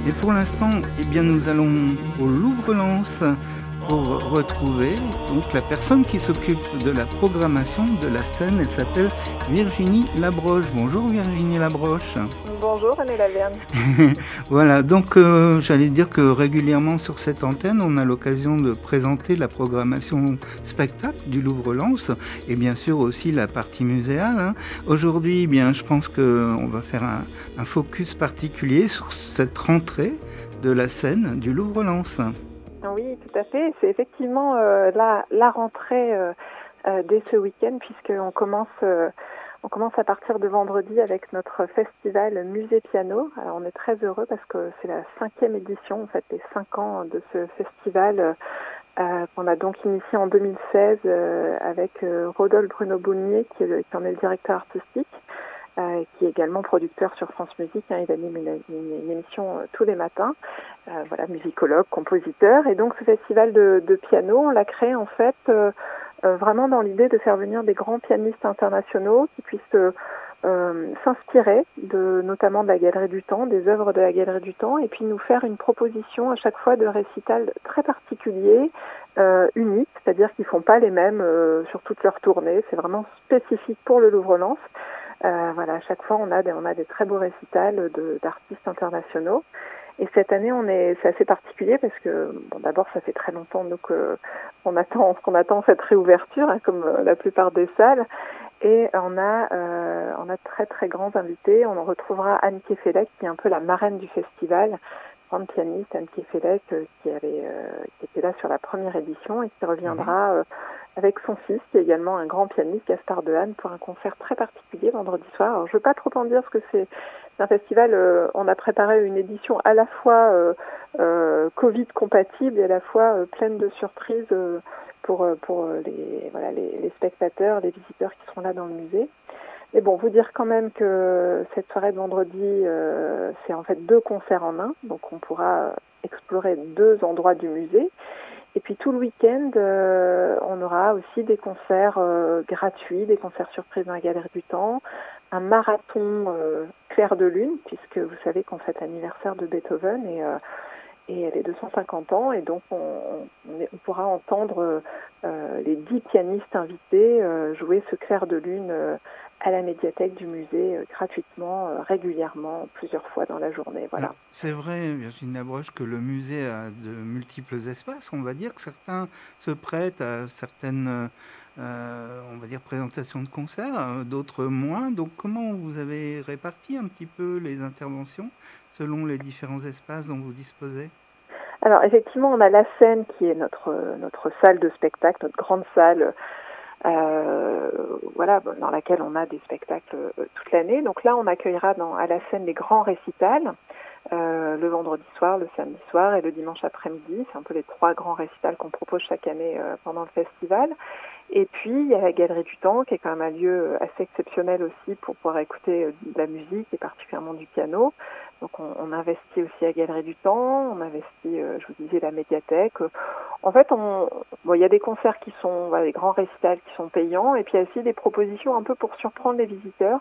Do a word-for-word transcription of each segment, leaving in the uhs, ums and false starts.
Et pour l'instant, eh bien, nous allons au Louvre-Lens pour retrouver donc la personne qui s'occupe de la programmation de la scène. Elle s'appelle Virginie Labroche. Bonjour Virginie Labroche. Bonjour René Laverne. Voilà, donc euh, j'allais dire que régulièrement sur cette antenne, on a l'occasion de présenter la programmation spectacle du Louvre-Lens et bien sûr aussi la partie muséale. Hein. Aujourd'hui, eh bien, je pense qu'on va faire un, un focus particulier sur cette rentrée de la scène du Louvre-Lens. Oui, tout à fait. C'est effectivement euh, la, la rentrée euh, euh, dès ce week-end, puisqu'on commence, euh, on commence à partir de vendredi avec notre festival Musée Piano. Alors on est très heureux parce que c'est la cinquième édition, en fait, les cinq ans de ce festival euh, qu'on a donc initié en deux mille seize euh, avec euh, Rodolphe Bruno Boulnier, qui, est le, qui en est le directeur artistique. Euh, qui est également producteur sur France Musique. Hein, il anime une, une, une émission euh, tous les matins. Euh, voilà, musicologue, compositeur. Et donc ce festival de, de piano, on l'a créé en fait euh, euh, vraiment dans l'idée de faire venir des grands pianistes internationaux qui puissent euh, euh, s'inspirer de notamment de la Galerie du Temps, des œuvres de la Galerie du Temps, et puis nous faire une proposition à chaque fois de récital très particulier, euh, unique, c'est-à-dire qu'ils font pas les mêmes euh, sur toute leur tournée. C'est vraiment spécifique pour le Louvre-Lens. Euh, voilà, à chaque fois on a des, on a des très beaux récitals de, d'artistes internationaux. Et cette année, on est, c'est assez particulier parce que, bon, d'abord, ça fait très longtemps nous que on attend, qu'on attend cette réouverture, hein, comme la plupart des salles. Et on a, euh, on a très très grands invités. On en retrouvera Anne Kefelec, qui est un peu la marraine du festival, grande pianiste Anne Kefelec, euh, qui avait, euh, qui était là sur la première édition et qui reviendra euh, avec son fils, qui est également un grand pianiste, Gaspard Dehaene, pour un concert très particulier vendredi soir. Alors, je ne veux pas trop en dire, parce que c'est un festival, euh, on a préparé une édition à la fois euh, euh, Covid compatible et à la fois euh, pleine de surprises euh, pour, pour les, voilà, les, les spectateurs, les visiteurs qui seront là dans le musée. Mais bon, vous dire quand même que cette soirée de vendredi, euh, c'est en fait deux concerts en un, donc on pourra explorer deux endroits du musée. Et puis tout le week-end, euh, on aura aussi des concerts euh, gratuits, des concerts surprises dans la Galerie du Temps, un marathon euh, clair de lune, puisque vous savez qu'on fête l'anniversaire de Beethoven et, euh, et les deux cent cinquante ans, et donc on, on, on pourra entendre euh, les dix pianistes invités euh, jouer ce clair de lune euh, à la médiathèque du musée euh, gratuitement, euh, régulièrement, plusieurs fois dans la journée. Voilà. Alors, c'est vrai, Virginie Labroche, que le musée a de multiples espaces. On va dire que certains se prêtent à certaines, euh, on va dire, présentations de concerts, d'autres moins. Donc, comment vous avez réparti un petit peu les interventions selon les différents espaces dont vous disposez ? Alors, effectivement, on a la scène qui est notre notre salle de spectacle, notre grande salle. Euh, voilà, dans laquelle on a des spectacles euh, toute l'année. Donc là, on accueillera dans, à la scène les grands récitals, euh, le vendredi soir, le samedi soir et le dimanche après-midi. C'est un peu les trois grands récitals qu'on propose chaque année euh, pendant le festival. Et puis, il y a la Galerie du Temps, qui est quand même un lieu assez exceptionnel aussi pour pouvoir écouter de la musique et particulièrement du piano. Donc, on, on investit aussi à la Galerie du Temps, on investit, euh, je vous disais, la médiathèque. En fait, on, bon, il y a des concerts qui sont, voilà, des grands récitals qui sont payants, et puis il y a aussi des propositions un peu pour surprendre les visiteurs.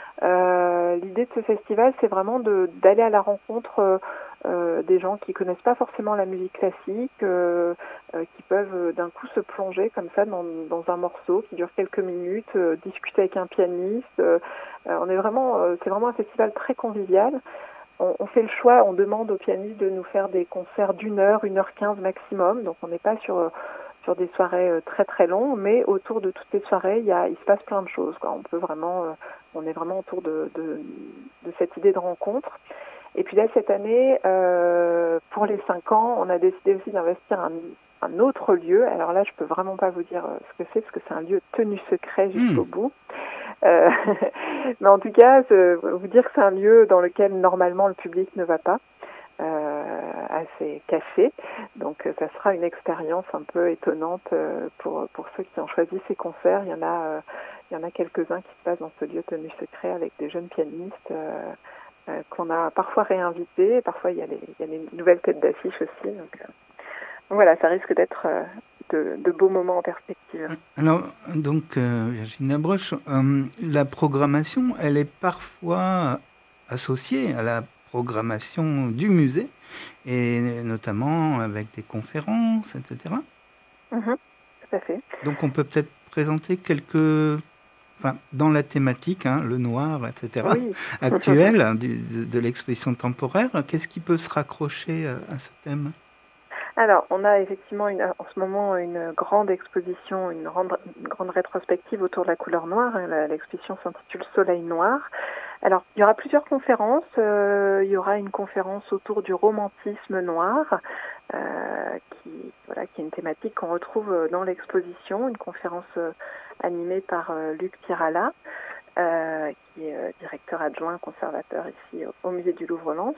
Euh, l'idée de ce festival, c'est vraiment de, d'aller à la rencontre euh, des gens qui connaissent pas forcément la musique classique, euh, euh, qui peuvent euh, d'un coup se plonger comme ça dans, dans un morceau qui dure quelques minutes, euh, discuter avec un pianiste. Euh, on est vraiment, euh, c'est vraiment un festival très convivial. On, on fait le choix, on demande aux pianistes de nous faire des concerts d'une heure, une heure quinze maximum. Donc on n'est pas sur sur des soirées très très longues, mais autour de toutes les soirées, il y a, il se passe plein de choses, quoi. On peut vraiment, on est vraiment autour de, de, de cette idée de rencontre. Et puis là, cette année, euh, pour les cinq ans, on a décidé aussi d'investir un, un autre lieu. Alors là, je peux vraiment pas vous dire ce que c'est, parce que c'est un lieu tenu secret jusqu'au mmh. bout. Euh, mais en tout cas, je, vous dire que c'est un lieu dans lequel normalement le public ne va pas. Euh, assez caché, donc ça sera une expérience un peu étonnante euh, pour pour ceux qui ont choisi ces concerts. Il y en a, euh, il y en a quelques-uns qui se passent dans ce lieu tenu secret avec des jeunes pianistes euh, euh, qu'on a parfois réinvités. Parfois il y a les, il y a des nouvelles têtes d'affiche aussi. Donc, euh, donc voilà, ça risque d'être euh, de, de beaux moments en perspective. Alors donc euh, Virginie Labroche, euh, la programmation, elle est parfois associée à la programmation du musée, et notamment avec des conférences, et cetera. Mm-hmm, tout à fait. Donc on peut peut-être présenter quelques... Enfin, dans la thématique, hein, le noir, et cetera, oui. actuelle du, de, de l'exposition temporaire, qu'est-ce qui peut se raccrocher à, à ce thème ? Alors, on a effectivement une, en ce moment une grande exposition, une grande, une grande rétrospective autour de la couleur noire. L'exposition s'intitule Soleil noir. Alors, il y aura plusieurs conférences. Euh, il y aura une conférence autour du romantisme noir, euh, qui, voilà, qui est une thématique qu'on retrouve dans l'exposition, une conférence euh, animée par euh, Luc Tirala, euh, qui est euh, directeur adjoint conservateur ici au, au musée du Louvre-Lens.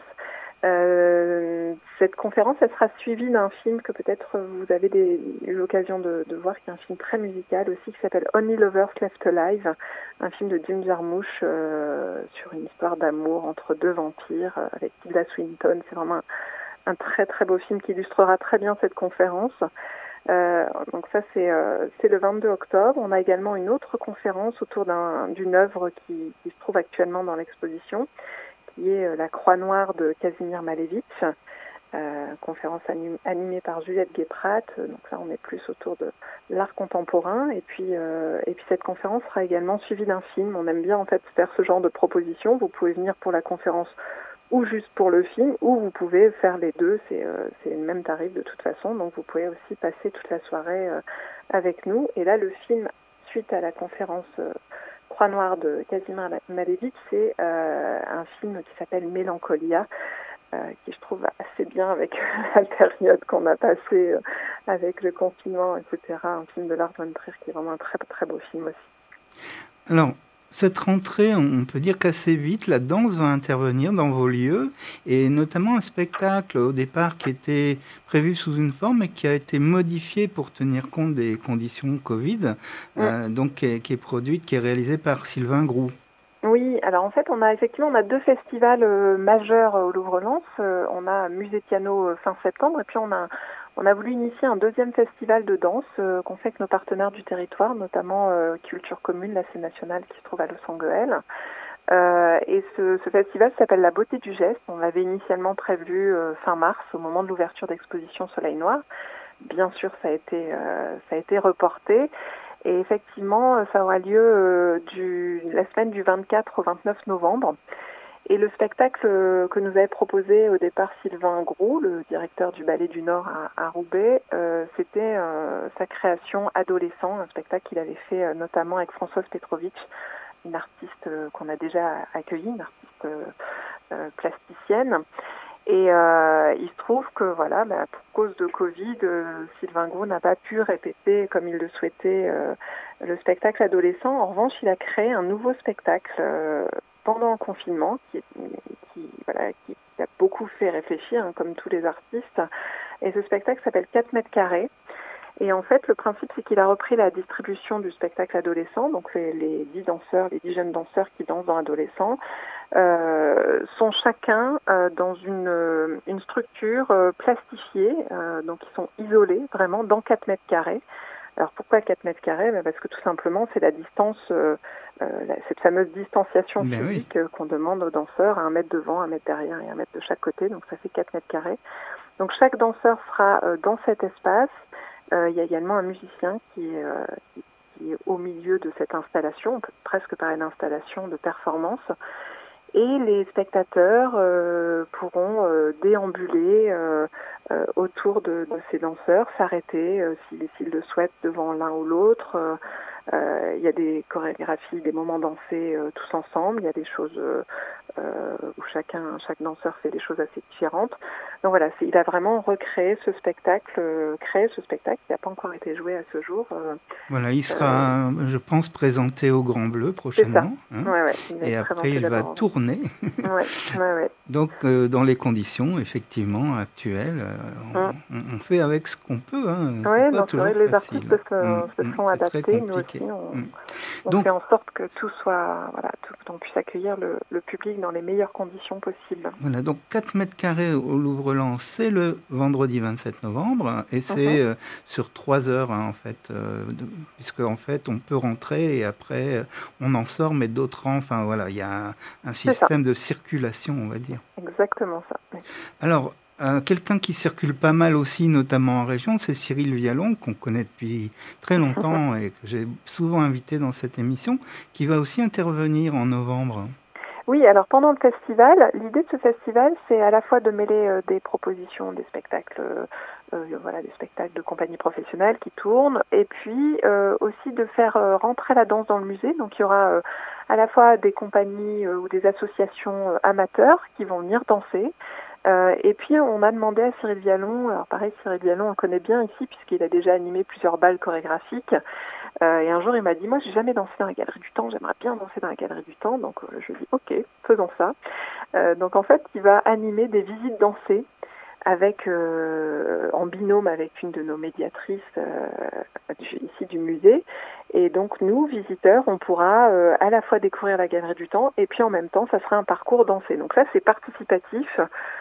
Euh, cette conférence, elle sera suivie d'un film que peut-être vous avez des, eu l'occasion de, de voir, qui est un film très musical aussi, qui s'appelle Only Lovers Left Alive, un film de Jim Jarmusch euh, sur une histoire d'amour entre deux vampires euh, avec Tilda Swinton. C'est vraiment un, un très très beau film qui illustrera très bien cette conférence. Euh, donc ça c'est euh, c'est le vingt-deux octobre. On a également une autre conférence autour d'un, d'une œuvre qui, qui se trouve actuellement dans l'exposition, qui est La Croix Noire de Kazimir Malevich, euh, conférence anim- animée par Juliette Guéprat. Donc là, on est plus autour de l'art contemporain. Et puis, euh, et puis cette conférence sera également suivie d'un film. On aime bien en fait faire ce genre de propositions. Vous pouvez venir pour la conférence ou juste pour le film, ou vous pouvez faire les deux. C'est, euh, c'est le même tarif de toute façon. Donc vous pouvez aussi passer toute la soirée euh, avec nous. Et là, le film, suite à la conférence euh, Croix Noire de Kazimir Malevich, c'est euh, un film qui s'appelle Mélancolia, euh, qui je trouve assez bien avec la période qu'on a passée euh, avec le confinement, et cetera. Un film de Lars von Trier qui est vraiment un très très beau film aussi. Alors, cette rentrée, on peut dire qu'assez vite, la danse va intervenir dans vos lieux, et notamment un spectacle au départ qui était prévu sous une forme et qui a été modifié pour tenir compte des conditions Covid, mmh. euh, donc qui est, qui est produite, qui est réalisée par Sylvain Groux. Oui, alors en fait, on a effectivement on a deux festivals euh, majeurs au Louvre-Lens. Euh, on a Musée Piano euh, fin septembre, et puis on a on a voulu initier un deuxième festival de danse euh, qu'on fait avec nos partenaires du territoire, notamment euh, Culture Commune, la scène nationale qui se trouve à Los Angeles. Euh, et ce, ce festival s'appelle La Beauté du Geste. On l'avait initialement prévu euh, fin mars, au moment de l'ouverture d'exposition Soleil Noir. Bien sûr, ça a été euh, ça a été reporté. Et effectivement, ça aura lieu euh, du, la semaine du vingt-quatre au vingt-neuf novembre. Et le spectacle que nous avait proposé au départ Sylvain Groux, le directeur du Ballet du Nord à, à Roubaix, euh, c'était euh, sa création Adolescent, un spectacle qu'il avait fait euh, notamment avec Françoise Petrovitch, une artiste euh, qu'on a déjà accueillie, une artiste euh, euh, plasticienne. Et euh, il se trouve que voilà, bah, pour cause de Covid, euh, Sylvain Groux n'a pas pu répéter comme il le souhaitait euh, le spectacle Adolescent. En revanche, il a créé un nouveau spectacle euh, pendant le confinement qui, qui, voilà, qui a beaucoup fait réfléchir, hein, comme tous les artistes. Et ce spectacle s'appelle quatre mètres carrés. Et en fait, le principe, c'est qu'il a repris la distribution du spectacle Adolescent. Donc, les, les dix danseurs, les dix jeunes danseurs qui dansent dans Adolescent, euh, sont chacun euh, dans une, euh, une structure euh, plastifiée. Euh, donc, ils sont isolés vraiment dans quatre mètres carrés. Alors, pourquoi quatre mètres carrés ? Ben parce que tout simplement, c'est la distance, euh, euh, la, cette fameuse distanciation ben physique oui. euh, qu'on demande aux danseurs, à un mètre devant, un mètre derrière et un mètre de chaque côté. Donc, ça fait quatre mètres carrés. Donc, chaque danseur sera euh, dans cet espace. Euh, il y a également un musicien qui est, euh, qui, qui est au milieu de cette installation, on peut presque parler d'installation de performance. Et les spectateurs euh, pourront euh, déambuler euh, euh, autour de, de ces danseurs, s'arrêter euh, s'ils, s'ils le souhaitent devant l'un ou l'autre. Euh, euh, il y a des chorégraphies, des moments dansés euh, tous ensemble. Il y a des choses euh, euh, où chacun, chaque danseur fait des choses assez différentes. Donc voilà, c'est, il a vraiment recréé ce spectacle, euh, créé ce spectacle qui n'a pas encore été joué à ce jour. Euh, voilà, il sera, euh, je pense, présenté au Grand Bleu prochainement. C'est ça. Hein. Ouais, ouais, et après, il va tourner. ouais, ouais, ouais. Donc, euh, dans les conditions, effectivement, actuelles, euh, on, mm. on fait avec ce qu'on peut. Hein. Oui, c'est, non, c'est vrai, les artistes se, mmh, se sont adaptés, nous aussi. On... Mmh. On Donc, fait en sorte que tout soit, voilà, tout, qu'on puisse accueillir le, le public dans les meilleures conditions possibles. Voilà, donc quatre mètres carrés au Louvre-Lens, c'est le vendredi vingt-sept novembre, et c'est Mhm. euh, sur trois heures, hein, en fait, euh, de- puisque en fait, on peut rentrer et après, euh, on en sort, mais d'autres rentrent. Enfin, voilà, il y a un, un C'est ça, système de circulation, on va dire. exactement ça. Oui. Alors, euh, quelqu'un qui circule pas mal aussi, notamment en région, c'est Cyril Vialon, qu'on connaît depuis très longtemps et que j'ai souvent invité dans cette émission, qui va aussi intervenir en novembre. Oui, alors pendant le festival, l'idée de ce festival, c'est à la fois de mêler euh, des propositions, des spectacles, euh, euh, voilà, des spectacles de compagnies professionnelles qui tournent, et puis euh, aussi de faire euh, rentrer la danse dans le musée. Donc il y aura euh, à la fois des compagnies euh, ou des associations euh, amateurs qui vont venir danser. Euh, et puis on a demandé à Cyril Vialon, alors pareil, Cyril Vialon on le connaît bien ici puisqu'il a déjà animé plusieurs balles chorégraphiques. Euh, et un jour, il m'a dit, moi, j'ai jamais dansé dans la Galerie du Temps, j'aimerais bien danser dans la Galerie du Temps. Donc, euh, je lui ai dit, ok, faisons ça. Euh, donc, en fait, il va animer des visites dansées avec, euh, en binôme avec une de nos médiatrices euh, du, ici du musée. Et donc, nous, visiteurs, on pourra euh, à la fois découvrir la Galerie du Temps et puis en même temps, ça sera un parcours dansé. Donc, ça, c'est participatif.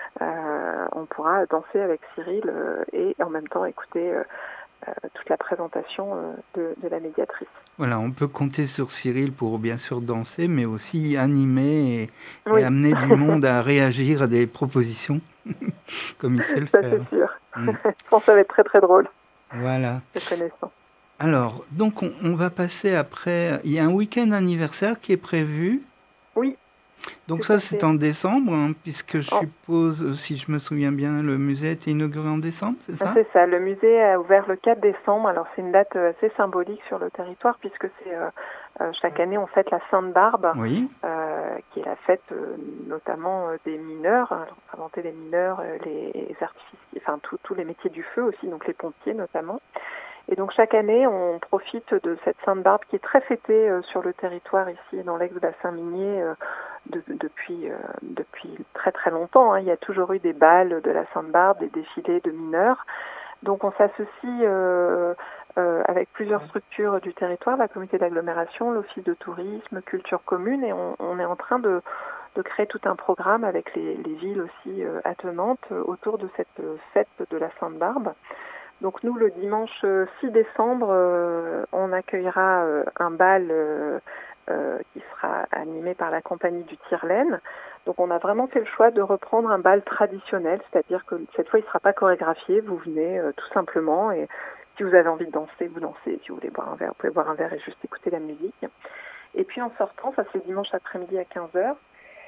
Euh, on pourra danser avec Cyril euh, et en même temps écouter euh, Euh, toute la présentation euh, de, de la médiatrice. Voilà, on peut compter sur Cyril pour bien sûr danser, mais aussi animer et, et Oui, amener du monde à réagir à des propositions, comme il sait le ça faire. c'est sûr. Mm. Je pense que ça va être très très drôle, Voilà. le connaissant. Alors, donc on, on va passer après. Il y a un week-end anniversaire qui est prévu. Oui, Donc tout ça, à c'est fait. en décembre, hein, puisque je En- suppose, euh, si je me souviens bien, le musée a été inauguré en décembre, c'est ça? C'est ça, le musée a ouvert le quatre décembre. Alors c'est une date euh, assez symbolique sur le territoire puisque c'est euh, euh, chaque année on fête la Sainte Barbe, Oui. euh, qui est la fête euh, notamment euh, des mineurs, hein, inventer les mineurs, euh, les artificiers, enfin tous les métiers du feu aussi, donc les pompiers notamment. Et donc chaque année, on profite de cette Sainte-Barbe qui est très fêtée euh, sur le territoire ici dans l'ex-bassin minier euh, de, de, depuis, euh, depuis très très longtemps. Hein. Il y a toujours eu des balles de la Sainte-Barbe, des défilés de mineurs. Donc on s'associe euh, euh, avec plusieurs structures du territoire, la communauté d'agglomération, l'office de tourisme, culture commune, et on, on est en train de, de créer tout un programme avec les, les villes aussi euh, attenantes euh, autour de cette euh, fête de la Sainte-Barbe. Donc nous, le dimanche six décembre, euh, on accueillera euh, un bal euh, euh, qui sera animé par la compagnie du Tire-Laine. Donc on a vraiment fait le choix de reprendre un bal traditionnel, c'est-à-dire que cette fois il ne sera pas chorégraphié, vous venez euh, tout simplement et si vous avez envie de danser, vous dansez, si vous voulez boire un verre, vous pouvez boire un verre et juste écouter la musique. Et puis en sortant, ça c'est dimanche après-midi à quinze heures,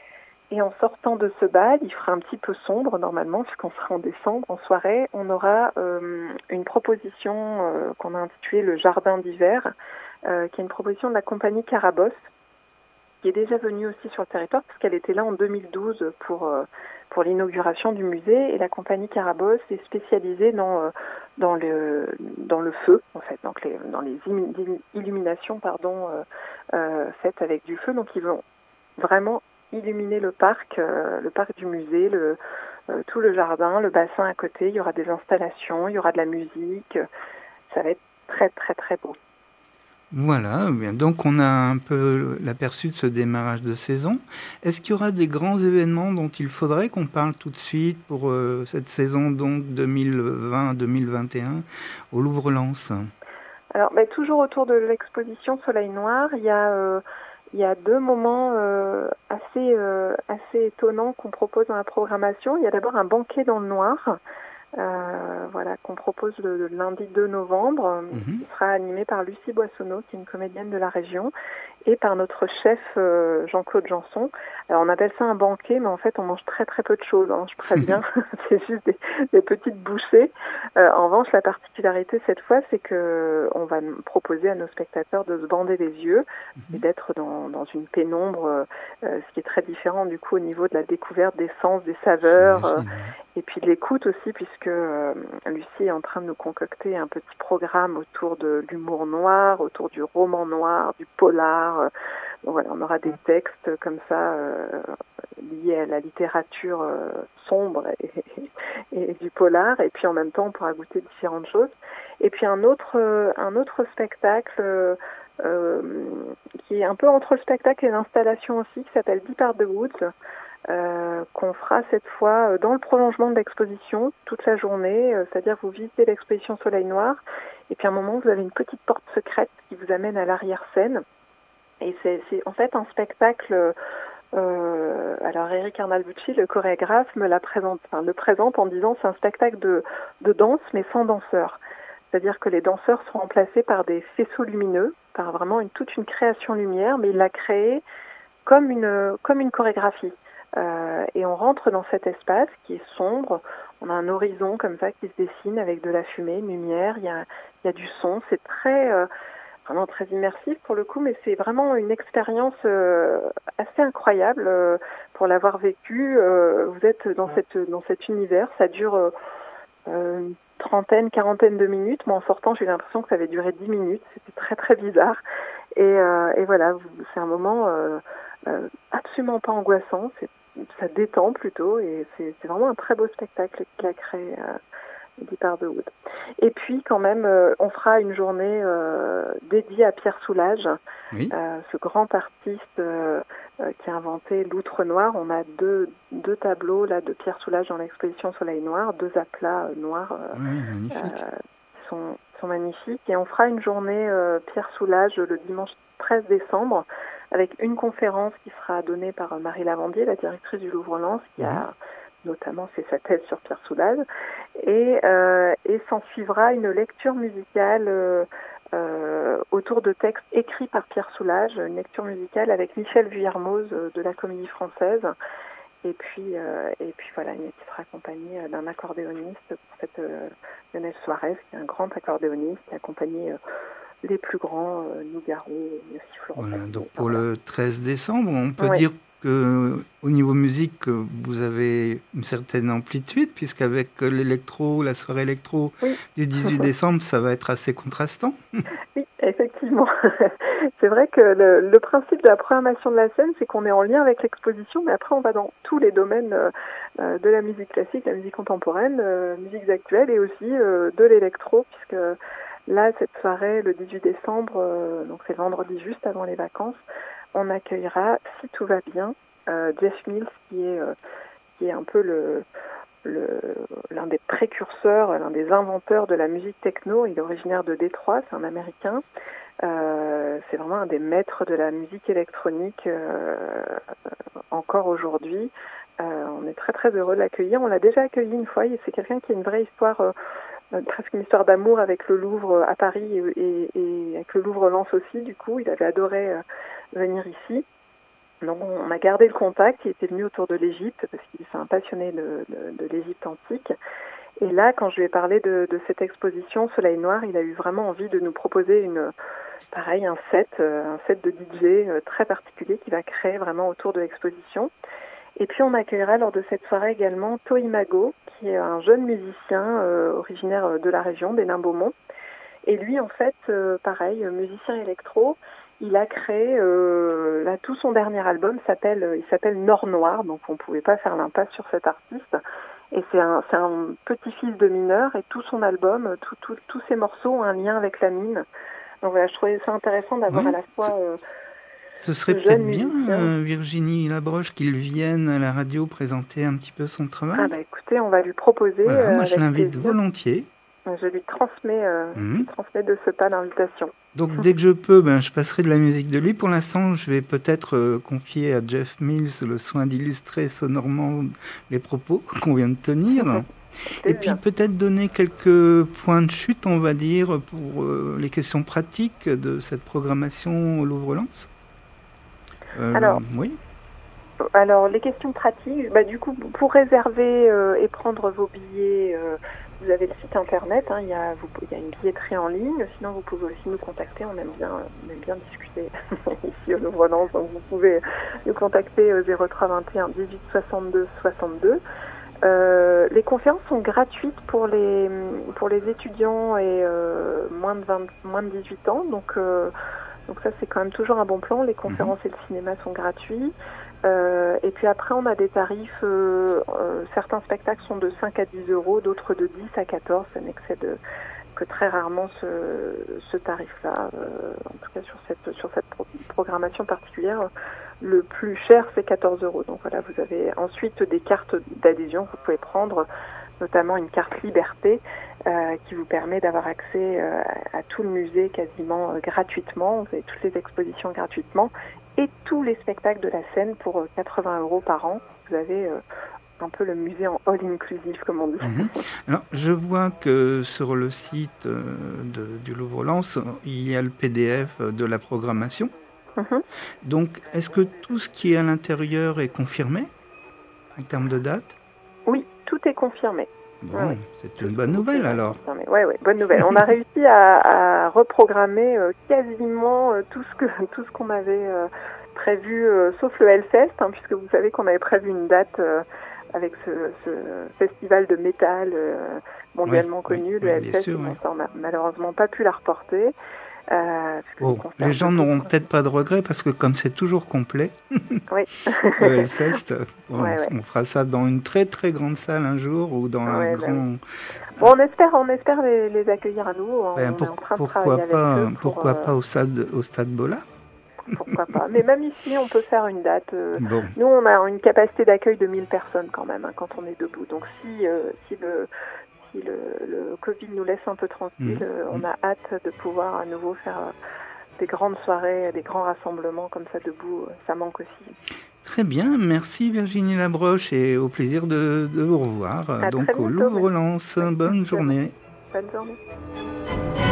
et en sortant de ce bal, il fera un petit peu sombre normalement, puisqu'on sera en décembre, en soirée, on aura euh, une proposition euh, qu'on a intitulée le Jardin d'hiver, euh, qui est une proposition de la compagnie Carabosse, qui est déjà venue aussi sur le territoire, puisqu'elle était là en deux mille douze pour, euh, pour l'inauguration du musée, et la compagnie Carabosse est spécialisée dans, euh, dans, le, dans le feu, en fait, donc les, dans les illuminations pardon, euh, euh, faites avec du feu, donc ils vont vraiment illuminer le parc, euh, le parc du musée, le, euh, tout le jardin, le bassin à côté. Il y aura des installations, il y aura de la musique. Ça va être très très très beau. Voilà, bien. Donc on a un peu l'aperçu de ce démarrage de saison. Est-ce qu'il y aura des grands événements dont il faudrait qu'on parle tout de suite pour euh, cette saison donc deux mille vingt deux mille vingt et un au Louvre-Lens? Alors, bah, toujours autour de l'exposition Soleil Noir, il y a euh, il y a deux moments euh, assez euh, assez étonnants qu'on propose dans la programmation. Il y a d'abord un banquet dans le noir. Euh, voilà, qu'on propose le, le lundi deux novembre, Mm-hmm. qui sera animé par Lucie Boissonneau, qui est une comédienne de la région, et par notre chef euh, Jean-Claude Janson. Alors on appelle ça un banquet, mais en fait on mange très très peu de choses, hein, je préviens, c'est juste des, des petites bouchées. Euh, en revanche, la particularité cette fois, c'est que on va proposer à nos spectateurs de se bander les yeux Mm-hmm. et d'être dans, dans une pénombre, euh, ce qui est très différent du coup au niveau de la découverte des sens, des saveurs. Euh, et puis de l'écoute aussi, puisque euh, Lucie est en train de nous concocter un petit programme autour de l'humour noir, autour du roman noir, du polar. Euh, donc voilà, on aura des textes comme ça euh, liés à la littérature euh, sombre et, et, et du polar. Et puis en même temps, on pourra goûter différentes choses. Et puis un autre, euh, un autre spectacle euh, euh, qui est un peu entre le spectacle et l'installation aussi, qui s'appelle Deep Art the Woods, euh, qu'on fera cette fois dans le prolongement de l'exposition toute la journée, euh, c'est-à-dire vous visitez l'exposition Soleil Noir, et puis à un moment vous avez une petite porte secrète qui vous amène à l'arrière-scène, et c'est, c'est en fait un spectacle. Euh, alors Eric Arnalducci, le chorégraphe, me la présente, enfin, le présente en disant c'est un spectacle de, de danse mais sans danseurs. C'est-à-dire que les danseurs sont remplacés par des faisceaux lumineux, par vraiment une, toute une création lumière, mais il l'a créé comme une, comme une chorégraphie. Euh, et on rentre dans cet espace qui est sombre, on a un horizon comme ça qui se dessine avec de la fumée, une lumière, il y a, il y a du son, c'est très... Euh, vraiment très immersif pour le coup, mais c'est vraiment une expérience euh, assez incroyable euh, pour l'avoir vécu. Euh, vous êtes dans, cette, dans cet univers, ça dure euh, une trentaine, quarantaine de minutes. Moi, en sortant, j'ai eu l'impression que ça avait duré dix minutes. C'était très, très bizarre. Et, euh, et voilà, c'est un moment euh, euh, absolument pas angoissant. C'est, ça détend plutôt, et c'est, c'est vraiment un très beau spectacle qu'il a créé. Euh, Deep Art the Woods. Et puis quand même, euh, on fera une journée euh, dédiée à Pierre Soulages, oui. euh, ce grand artiste euh, euh, qui a inventé l'outre noir. On a deux, deux tableaux là de Pierre Soulages dans l'exposition Soleil Noir, deux aplats euh, noirs euh, oui, magnifique. Euh, sont, sont magnifiques. Et on fera une journée euh, Pierre Soulages le dimanche treize décembre avec une conférence qui sera donnée par Marie Lavandier, la directrice du Louvre-Lens, qui oui. a notamment c'est sa thèse sur Pierre Soulages, et, euh, et s'en suivra une lecture musicale euh, euh, autour de textes écrits par Pierre Soulages, une lecture musicale avec Michel Vuillermoz euh, de la Comédie Française, et puis, euh, et puis voilà, qui sera accompagnée d'un accordéoniste pour cette euh, Lionel Suarez, qui est un grand accordéoniste, qui a accompagné euh, les plus grands, euh, Nougaro, et aussi Florent. Voilà, donc pour voilà. Le treize décembre, on peut oui. dire que au niveau musique, vous avez une certaine amplitude, puisqu'avec l'électro, la soirée électro oui. du dix-huit décembre, ça va être assez contrastant. Oui, effectivement. C'est vrai que le, le principe de la programmation de la scène, c'est qu'on est en lien avec l'exposition, mais après on va dans tous les domaines euh, de la musique classique, la musique contemporaine, euh, musiques actuelles et aussi euh, de l'électro, puisque là, cette soirée, le dix-huit décembre, euh, donc c'est le vendredi juste avant les vacances, on accueillera, si tout va bien, euh, Jeff Mills, qui est, euh, qui est un peu le, le, l'un des précurseurs, l'un des inventeurs de la musique techno. Il est originaire de Détroit, c'est un Américain. Euh, c'est vraiment un des maîtres de la musique électronique euh, encore aujourd'hui. Euh, on est très très heureux de l'accueillir. On l'a déjà accueilli une fois, et c'est quelqu'un qui a une vraie histoire... Euh, presque une histoire d'amour avec le Louvre à Paris et, et, et avec le Louvre-Lens aussi. Du coup, il avait adoré euh, venir ici. Donc, on a gardé le contact. Il était venu autour de l'Égypte parce qu'il s'est un passionné de, de, de l'Égypte antique. Et là, quand je lui ai parlé de, de cette exposition Soleil Noir, il a eu vraiment envie de nous proposer une, pareil, un set, un set de D J très particulier qu'il va créer vraiment autour de l'exposition. Et puis on accueillera lors de cette soirée également Toimago, qui est un jeune musicien euh, originaire de la région, des Nains-Beaumont. Et lui, en fait, euh, pareil, musicien électro, il a créé, euh, là, tout son dernier album s'appelle, il s'appelle Nord Noir, donc on ne pouvait pas faire l'impasse sur cet artiste. Et c'est un, c'est un petit-fils de mineur, et tout son album, tout, tout, tous ses morceaux ont un lien avec la mine. Donc voilà, je trouvais ça intéressant d'avoir oui, à la fois... Euh, Ce serait peut-être bien, euh, Virginie Labroche, qu'il vienne à la radio présenter un petit peu son travail. Ah bah écoutez, on va lui proposer. Voilà, moi euh, je l'invite plaisir. volontiers. Je lui transmets, euh, mmh. je lui transmets de ce pas d'invitation. Donc dès que je peux, ben, je passerai de la musique de lui. Pour l'instant, je vais peut-être euh, confier à Jeff Mills le soin d'illustrer sonorement les propos qu'on vient de tenir. Et puis peut-être donner quelques points de chute, on va dire, pour euh, les questions pratiques de cette programmation au Louvre-Lens. Euh, alors, oui. alors, les questions pratiques, bah, du coup, pour réserver euh, et prendre vos billets, euh, vous avez le site internet, hein, il, y a, vous, il y a une billetterie en ligne, sinon vous pouvez aussi nous contacter, on aime bien, on aime bien discuter ici au Louvre-Lens, donc vous pouvez nous contacter au zéro trois vingt et un dix-huit soixante-deux soixante-deux. Euh, les conférences sont gratuites pour les, pour les étudiants et euh, moins, de vingt, moins de dix-huit ans, donc... Euh, Donc ça, c'est quand même toujours un bon plan. Les conférences mmh. et le cinéma sont gratuits. Euh, et puis après, on a des tarifs. Euh, euh, certains spectacles sont de cinq à dix euros, d'autres de dix à quatorze. Ça n'excède, que très rarement ce, ce tarif-là. Euh, en tout cas sur cette sur cette pro- programmation particulière, le plus cher c'est quatorze euros. Donc voilà, vous avez ensuite des cartes d'adhésion que vous pouvez prendre, notamment une carte Liberté euh, qui vous permet d'avoir accès euh, à tout le musée quasiment euh, gratuitement. Vous avez toutes les expositions gratuitement et tous les spectacles de la scène pour euh, quatre-vingts euros par an. Vous avez euh, un peu le musée en all inclusive, comme on dit. Mhm. Alors, je vois que sur le site euh, de, du Louvre-Lens, il y a le P D F de la programmation. Mhm. Donc, est-ce que tout ce qui est à l'intérieur est confirmé en termes de date? Oui, tout est confirmé. Bon, Ouais, ouais. c'est une bonne nouvelle alors. Oui, ouais, bonne nouvelle. On a réussi à, à reprogrammer euh, quasiment euh, tout ce que tout ce qu'on avait euh, prévu, euh, sauf le Hellfest, hein, puisque vous savez qu'on avait prévu une date euh, avec ce, ce festival de métal euh, mondialement Oui, connu, oui, le oui, bien Hellfest. sûr, Bon, oui. ça, on n'a malheureusement pas pu la reporter. Euh, parce que Bon, les concerts les gens de n'auront beaucoup- peut-être pas de regrets parce que comme c'est toujours complet, Oui. le Hellfest, bon, Ouais, ouais. on fera ça dans une très très grande salle un jour ou dans un Ouais, bah grand... Bon, on espère, on espère les, les accueillir à nouveau. On Ben, est pour- en train de pourquoi travailler avec pas, eux pour. pourquoi euh, pas au stade, au stade Bollard? Pourquoi pas. Mais même ici, on peut faire une date. euh, Bon, Nous, on a une capacité d'accueil de mille personnes quand même, hein, quand on est debout. Donc si, euh, si, le, si le, le Covid nous laisse un peu tranquille, Mhm. euh, on a hâte de pouvoir à nouveau faire euh, des grandes soirées, des grands rassemblements comme ça debout. euh, Ça manque aussi. très bien, merci Virginie Labroche et au plaisir de, de vous revoir. À Donc très au bientôt. Louvre-Lens, Oui, bonne exactement. journée. Bonne journée.